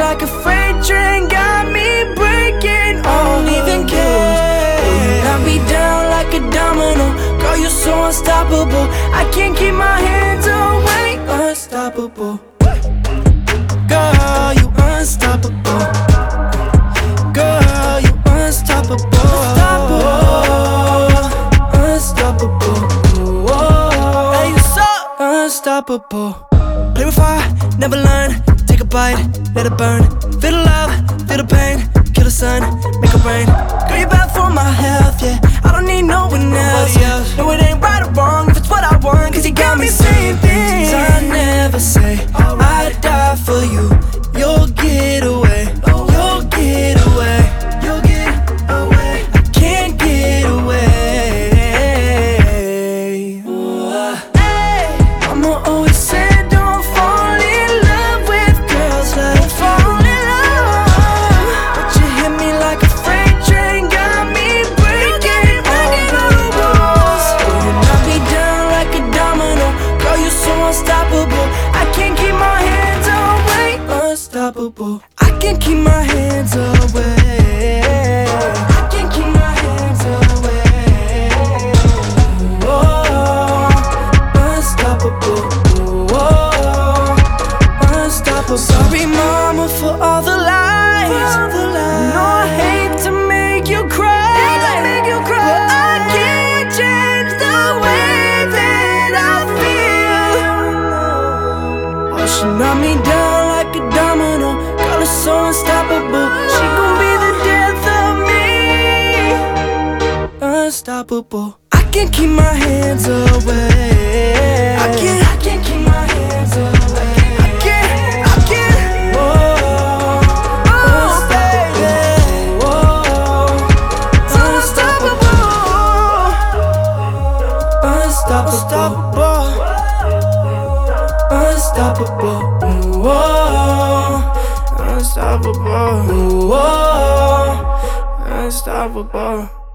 like a freight train, got me breaking all the rules. You knock me down like a domino. Girl, you're so unstoppable. I can't keep my hands away. Unstoppable. Girl, you unstoppable. Girl, you unstoppable. Unstoppable. Hey, you so unstoppable. Play with fire, never learn. Take a bite, let it burn. Feel the love, feel the pain. Kill the sun, make it rain. Girl, you're bad for my health, yeah. I don't need no one else. No, it ain't right or wrong if it's what I want, cause you got me saying things I never say. I'd die for you. You'll get away. You'll get away. You'll get away. I can't get away. Mama always said don't fall in love with girls like fall in love. But you hit me like a freight train, got me breaking all the rules. You knock me down like a domino. Girl, you're so unstoppable. I can't keep my hands away. Unstoppable. I can't keep my hands away. I can't keep my hands away. Oh, unstoppable. Oh, unstoppable. Sorry, mama, for all the lies. No, I hate to make you cry. But I can't change the way that I feel. Oh, she knocked me down like a domino. Girl, is so unstoppable. She gon' be the death of me. Unstoppable. I can't keep my hands away. I can't keep my hands away. I can't. Oh, baby. Oh, unstoppable. Unstoppable. Unstoppable. Whoa. Unstoppable. Whoa. Unstoppable.